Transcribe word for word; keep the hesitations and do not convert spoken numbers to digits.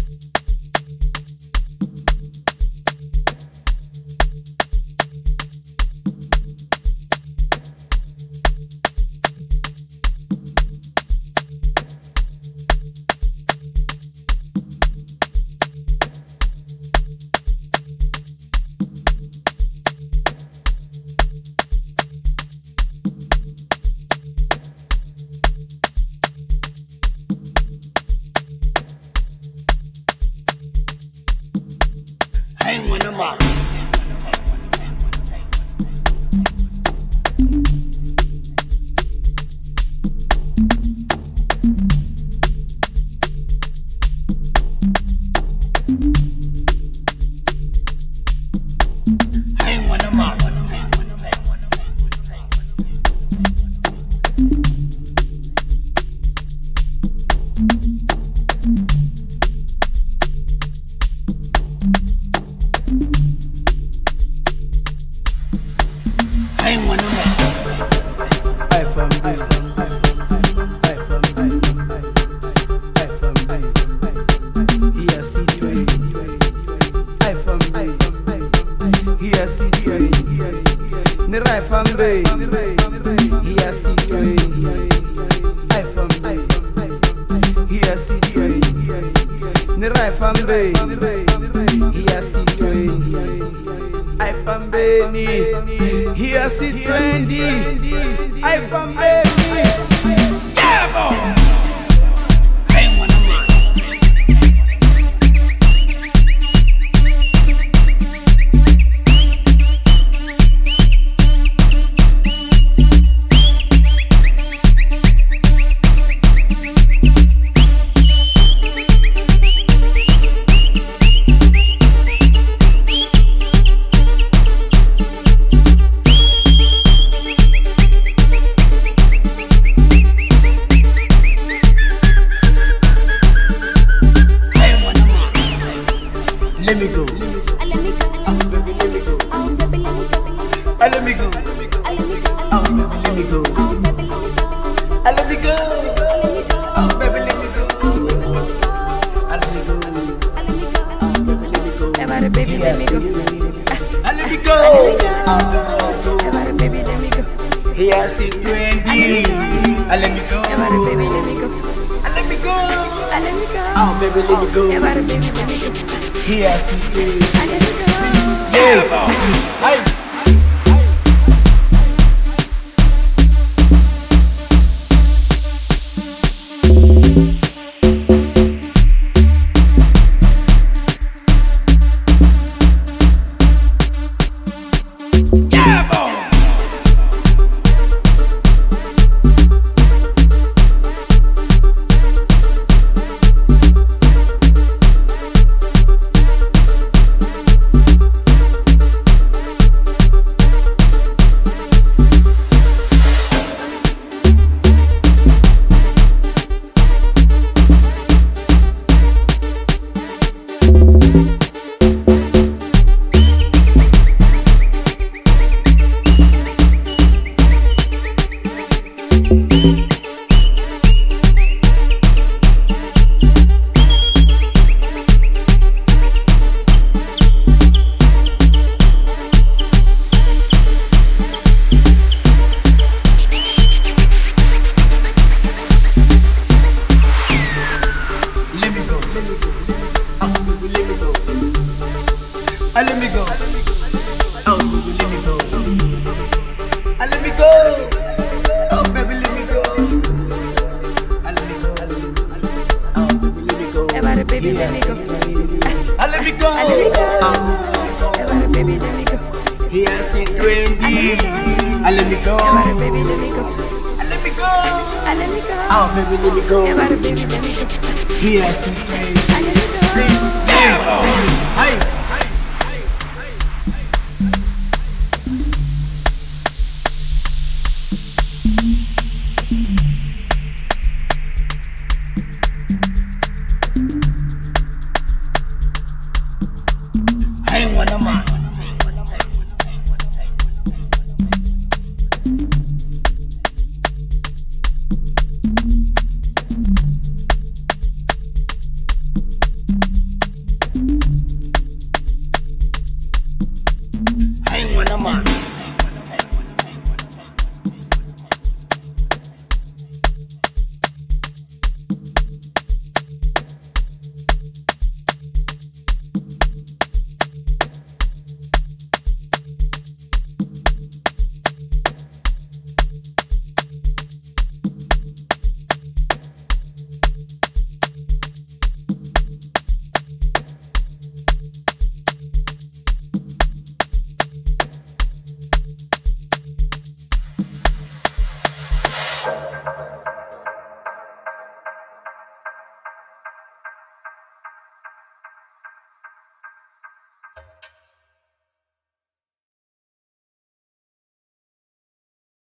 Hang with them up. Hang with them up. Hang with them up. I from B. I from B. I from B. Here C twenty. I from B. Here C twenty. Ne right from B. Here C twenty. I from B. Here C twenty. Ne right from B. Here C twenty. I from Benny, here C twenty. I from Benny. Yeah, boy. Hang with them up. Let me go. Let me go. Oh, baby, let me go. Oh, baby, let me go. Oh, let me go. Oh, let me go. Oh, baby, let me go. Oh, baby, let me go. Oh, let me go. Oh, baby, let me go. Oh, let me go. Oh, let me go. Oh, baby, let me go. Everybody, baby, let me go. Oh, let me go. Oh, Everybody, baby, let me go. here C twenty. Oh, let me go. Everybody, baby, let me go. Oh, let me go. Oh, let me go. Oh, baby, let me go. Everybody, baby, let me go. Here C twenty. Oh, let me go. Yeah, boy. Hey. Yeah, boy. Ah, let me go. Oh, baby, let me go. Ah, let me go. Oh, baby, let me go. Ah, let me go. Oh, baby, let me go. Everybody, baby, let me go. Ah, let me go. Let me go. Oh, Everybody, baby, let me go. here C twenty. Ah, let me go. Everybody, baby, let me go. Ah, let me go. Ah, let me go. Oh, baby, let me go. Everybody, baby, let me go. Here C twenty. Ah, let me go. Yeah, boy. Hey.